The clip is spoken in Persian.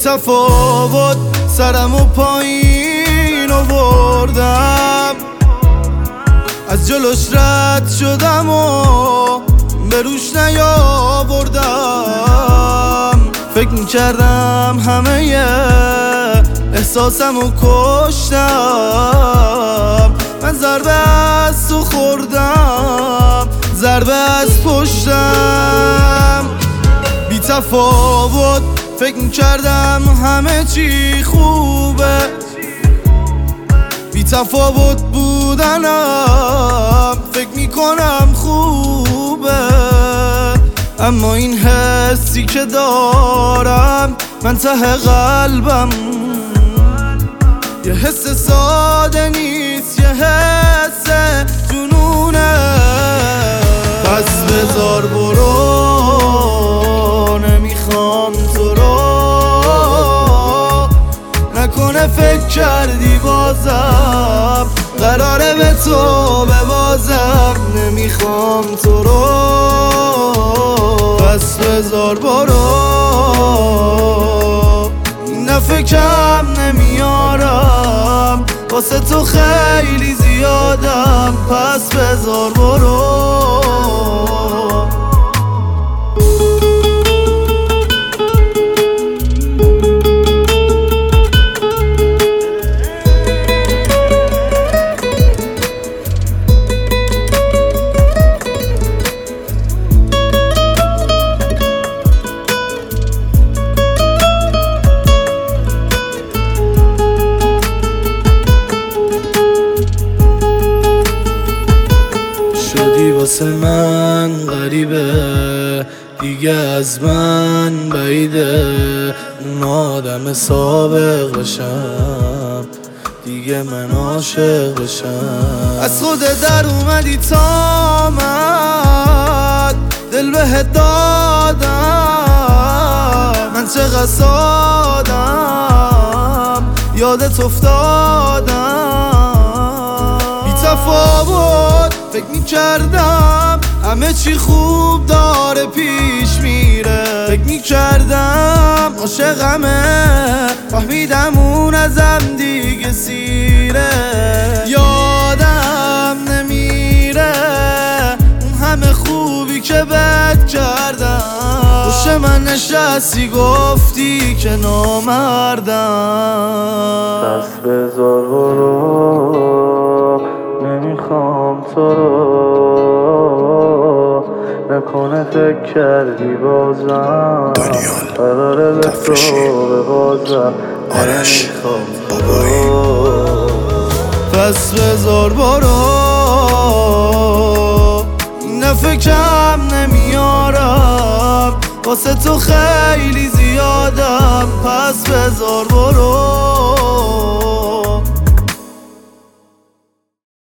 تفاوت سرمو پایین آوردم، از جلوش رد شدم و به روش نیاوردم. فکر میکردم همه احساسمو کشتم، من ضربه از تو خوردم، ضربه از پشتم. بی تفاوت فکر میکردم همه چی خوبه، بی تفاوت بودنم فکر میکنم خوبه. اما این حسی که دارم من ته قلبم، یه حس ساده نیست، یه حس جنونه. پس بذار برو، نمیخوام تو رو، نکنه فکر کردی بازم قراره به تو ببازم. نمیخوام تو رو، پس بذار برو، این دفعه کم نمیارم، واسه تو خیلی زیادم. پس بذار برو. واسه من غریبه، دیگه از من بعیده، اون آدم سابق بشم، دیگه من عاشق بشم. از خود در اومدی تا من دل بهت دادم، من چقدر سادم یادت افتادم. بی تفاوت فکر میکردم همه چی خوب داره پیش میره، فکر میکردم عاشقمه، فهمیدم اون ازم دیگه سیره. یادم نمیره اون همه خوبی که بد کردم، پشت من نشستی گفتی که نامردم. پس بذار برو، نمیخوام تو رو، نکنه فکر کردی بازم قراره به تو ببازم. آرش بابایی. پس بذار برو، این دفعه کم نمیارم، واسه تو خیلی زیادم. پس بذار برو.